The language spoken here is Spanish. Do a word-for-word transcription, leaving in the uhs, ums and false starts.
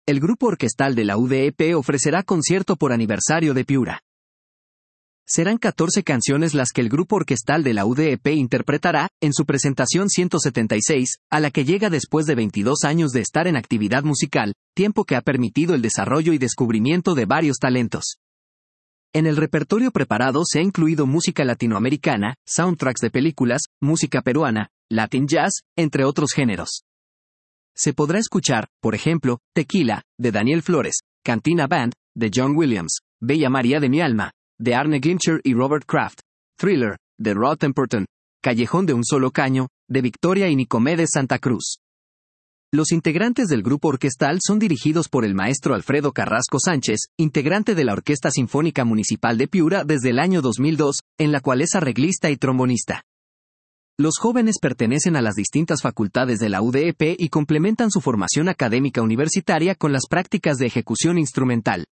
el grupo orquestal de la U D E P ofrecerá concierto por aniversario de Piura. Serán catorce canciones las que el grupo orquestal de la U D E P interpretará, en su presentación ciento setenta y seis, a la que llega después de veintidós años de estar en actividad musical, tiempo que ha permitido el desarrollo y descubrimiento de varios talentos. En el repertorio preparado se ha incluido música latinoamericana, soundtracks de películas, música peruana, Latin jazz, entre otros géneros. Se podrá escuchar, por ejemplo, Tequila, de Daniel Flores, Cantina Band, de John Williams, Bella María de mi alma, de Arne Glimcher y Robert Kraft, Thriller, de Rod Temperton, Callejón de un solo caño, de Victoria y Nicomedes Santa Cruz. Los integrantes del grupo orquestal son dirigidos por el maestro Alfredo Carrasco Sánchez, integrante de la Orquesta Sinfónica Municipal de Piura desde el año dos mil dos, en la cual es arreglista y trombonista. Los jóvenes pertenecen a las distintas facultades de la U D E P y complementan su formación académica universitaria con las prácticas de ejecución instrumental.